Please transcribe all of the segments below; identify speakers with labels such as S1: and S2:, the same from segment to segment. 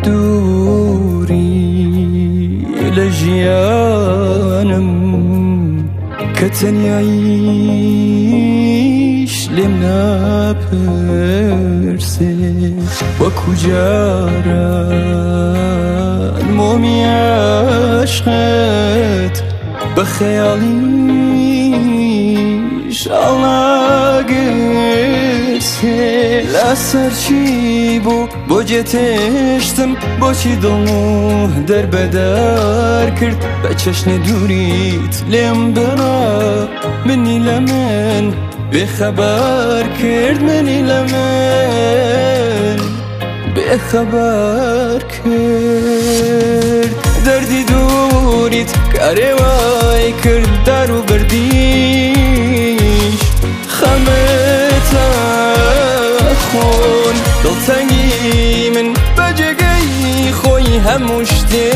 S1: دووري لجيانم كتنيعيش لمنا برسي وكجارا المومي عشقت بخياليش الله قرسي لأسر شيبو بوجه تشتم بوشي دلمو در بدار کرد بچشن دوریت لیم برا منی لمن بخبر کرد منی لمن بخبر کرد دردی دوریت کاری وای کرد دارو بردیش خمتا خون دلتنگی من بجگی خوی هموشتی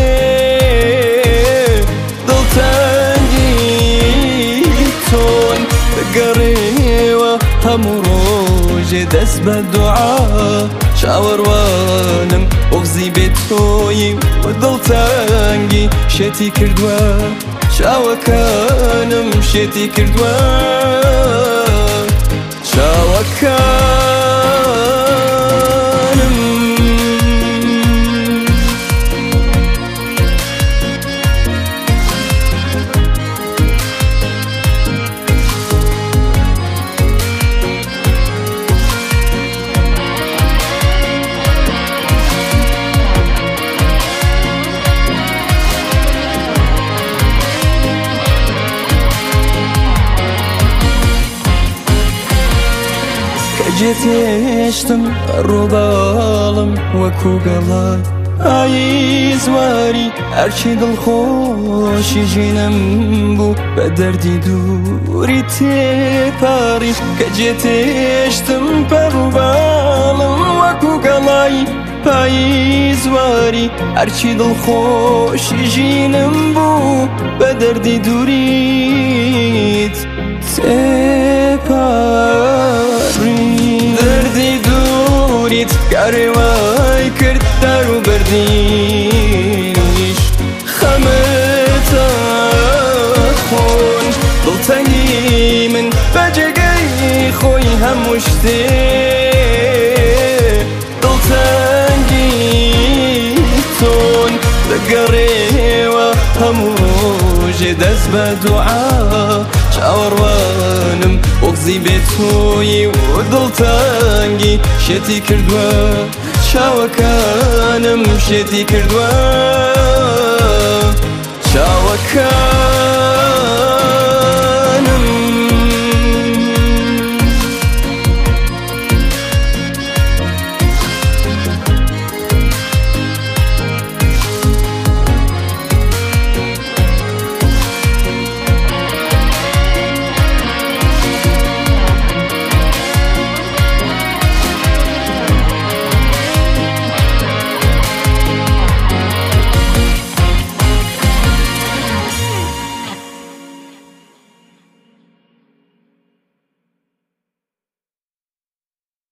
S1: دلتنگی تون بگری و همو روژ دست به دعا شاوروانم اغزی به توی و دلتنگی شتی کردوه شاوکانم شتی کردوه شاوکانم جتشتم روبالم وكو قلال عايز واري ارشي دلخوشي جينم بو بدردي دوري تباري كجتشتم روبالم وكو قلال عايز واري ارشي دلخوشي جينم بو بدردي دوري تباري دردی دوریت کاری وای کرد دارو بردیش خمتا خون دلتنگی من بجگی خوی هموشتی دلتنگی تون بگری و همو روژ دست به دعا شاوروانم اغزی به توی و دلتنگی شتی کردوه شاوکانم شتی کردوه شاوکانم